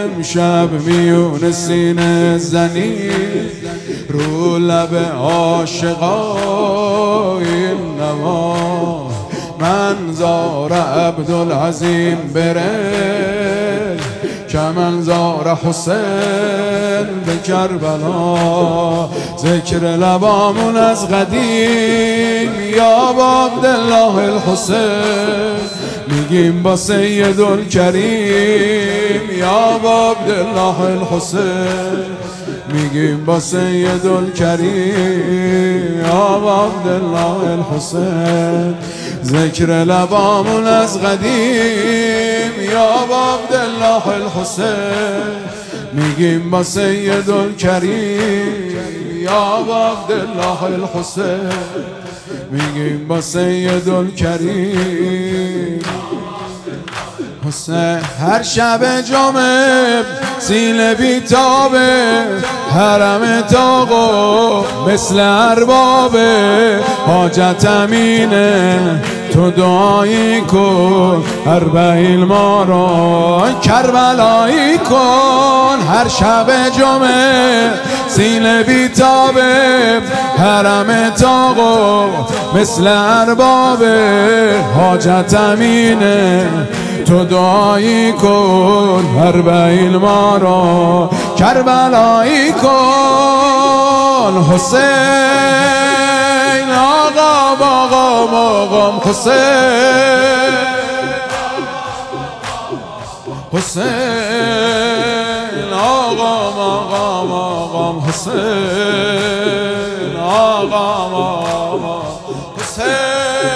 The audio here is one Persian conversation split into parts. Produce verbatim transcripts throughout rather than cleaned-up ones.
امشب میون سینه زنی رو لب عاشقا این نوا منظار عبدالعظیم بره که منظار حسین به کربلا ذکر لبامون از قدیم یا با عبدالله الحسین میگیم با سیدالکریم یا با عبدالله الحسین میگیم با سیدالکریم یا با عبدالله الحسین ذکر لبامون از قدیم یا با عبدالله الحسین میگیم با سیدالکریم یا با عبدالله الحسین میگیم با سیدالکریم حسین. هر شب جمعه سیل بیتابه حرم تاقو مثل اربابه حاجت امینه تو دعایی کن اربعین ما را کربلایی کن. هر شب جمعه سیل بیتابه حرم تاقو مثل اربابه حاجت امینه تو دعایی کن اربعین ما را کربلایی کن. حسین آقام آقام آقام حسین حسین آقام آقام آقام حسین آقام آقام حسین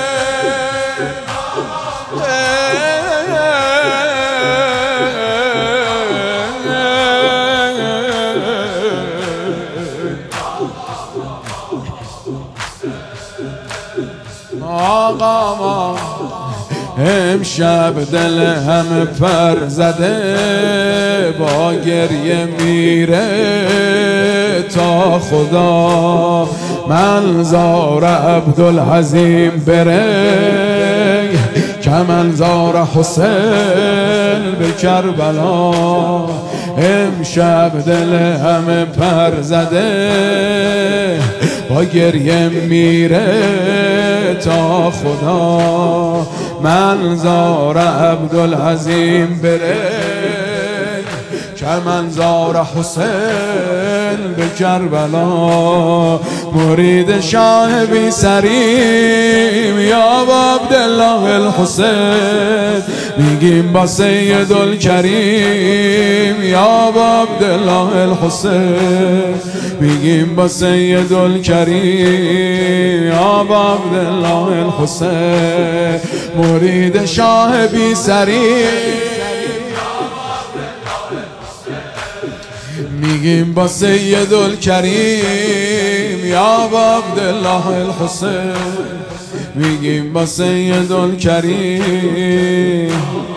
آقا امشب دل همه پر زده با گریه میره تا خدا منظار عبدالعظیم بره که منظار حسین به کربلا. امشب دل همه پر زده با گریه میره تا خدا منظار عبدالعظیم بره که منظار حسین به کربلا. مرید شاه بی سریم یا با عبدالله الحسین میگیم با سیدالکریم یا با عبدالله الحسین میگیم با سیدالکریم یا با عبدالله الحسین. مرید شاه بی سریم میگیم با سیدالکریم یا با عبدالله الحسین میگیم با سیدالکریم.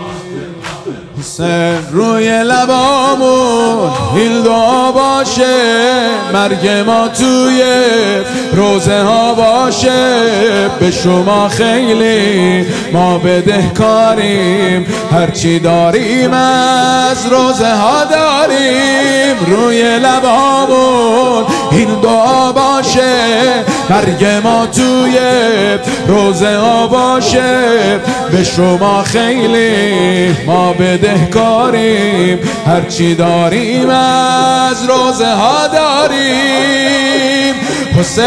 حسین روی لبامون این دعا باشه مرگ ما توی روزه ها باشه به شما خیلی ما بدهکاریم هرچی داریم از روزه ها داریم. روی لبامون این دعا باشه مرگ ما توی روزه ها باشه به شما خیلی ما بدهکاریم هرچی داریم از روزه ها داریم. حسین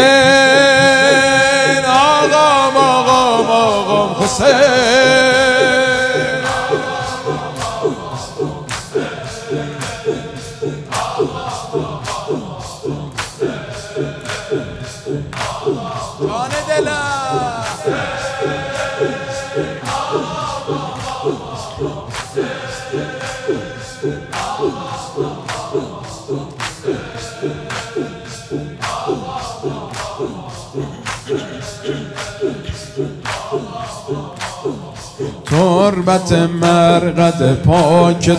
آقام آقام آقام حسین جان دلم تربت مرقد پاک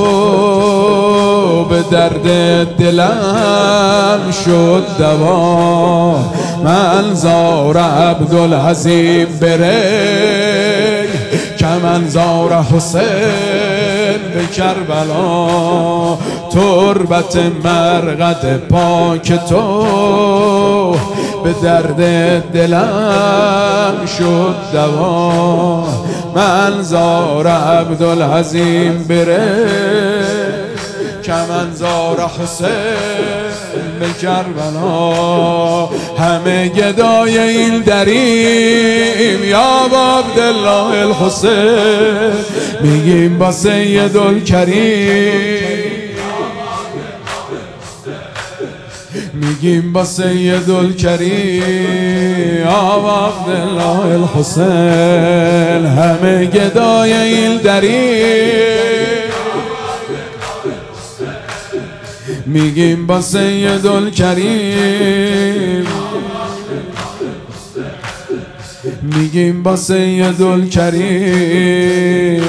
تو به درد دلم شد دوا منظار عبدالعظیم بره که منظار حسین به کربلا، تربت مرقد پاک تو به درد دلم شد دوا. منظار عبدالعظیم بره کمنظار حسین به کربلا. همه گدای این دریم یا عبدالله الحسین، میگیم با سیدالکریم، میگیم با سیدالکریم یا عبدالله الحسین. همه گدای این دریم میگیم با سیدالکریم، میگیم با سیدالکریم.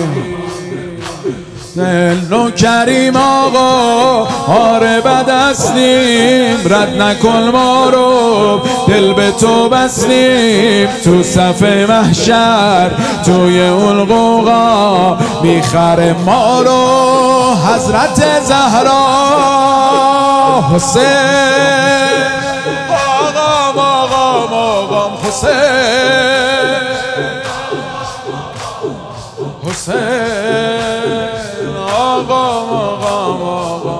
نو کریم آقا آره بدستیم، رد نکن ما رو دل به تو بستیم. تو صف محشر توی اون قوقا میخره ما رو حضرت زهرا حسین. آقام آقام آقام حسین، حسین آقام آقام آقام